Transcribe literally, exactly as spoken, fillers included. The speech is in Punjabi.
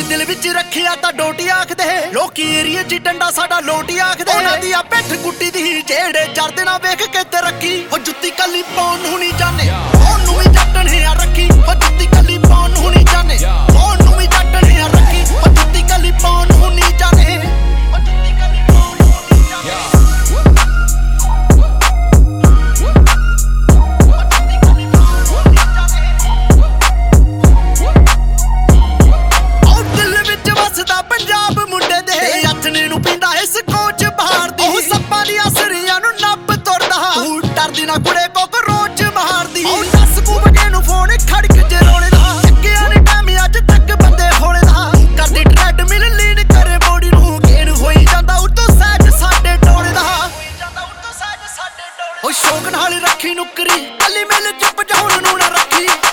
ਦਿਲ ਵਿੱਚ ਰੱਖਿਆ ਤਾਂ ਡੋਟੀ ਆਖਦੇ, ਲੋਕੀ ਏਰੀਏ 'ਚ ਡੰਡਾ ਸਾਡਾ ਲੋਟੀ ਆਖਦੇ। ਉਹਨਾਂ ਦੀ ਆ ਪਿੱਠ ਕੁੱਟੀ ਦੀ ਜਿਹੜੇ ਜਰਦੇ ਨਾ ਵੇਖ ਕੇ ਤੇ ਰੱਖੀ, ਉਹ ਜੁੱਤੀ ਕੱਲੀ ਪਾਉਣ ਨੂੰ ਨਹੀਂ ਜਾਣੇ ਉਹਨੂੰ ਵੀ ਜੱਟ ਨੇ ਆ ਰੱਖੀ। ਉਹ ਜੁੱਤੀ ਕੱਲੀ ਪਾਉਣ ਨੂੰ ਨਹੀਂ ਜਾਣੇ ਉਹਨੂੰ ਵੀ ਜੱਟ ਨੇ ਆ ਰੱਖੀ। ਉਹ ਜੁੱਤੀ ਕੱਲੀ ਪਾਉਣ ਨੂੰ ਨਹੀਂ ਜਾਣੇ ਉਹ ਜੁੱਤੀ ਕੱਲੀ ਪਾਉਣ ਨੂੰ ਨਹੀਂ ਜਾਣੇ। ਪੰਜਾਬ ਮੁੰਡੇ ਦੇ ਹੱਥਨੇ ਨੂੰ ਪੀਂਦਾ ਇਸ ਕੋਚ ਬਾਹਰ ਦੀ, ਉਹ ਸੱਪਾਂ ਦੀਆਂ ਸਰੀਆਂ ਨੂੰ ਨੱਪ ਤੁਰਦਾ, ਤੂੰ ਡਰਦੀ ਨਾ ਕੁੜੇ ਕੋਕਰੋਚ ਮਾਰਦੀ। ਉਹ ਦੱਸ ਕੂ ਵਗੇ ਨੂੰ ਫੋਨ ਖੜਕ ਜੇ ਰੋਲੇ ਦਾ, ਚੱਕਿਆ ਨੀ ਟਾਈਮ ਅੱਜ ਤੱਕ ਬੰਦੇ ਹੋਲੇ ਦਾ। ਕਰਦੀ ਟ੍ਰੈਡ ਮਿਲ ਲੀਨ ਕਰੇ ਬੋਡੀ ਨੂੰ, ਗੇੜ ਹੋਈ ਜਾਂਦਾ ਉਤੋਂ ਸਹਿਜ ਸਾਡੇ ਟੋਲੇ ਦਾ। ਉਹ ਸ਼ੌਕ ਨਾਲ ਰੱਖੀ ਨੁਕਰੀ ਕੱਲੀ ਮਿਲ ਚੁੱਪ ਜਾਉਣ ਨੂੰ ਨਾ ਰੱਖੀ।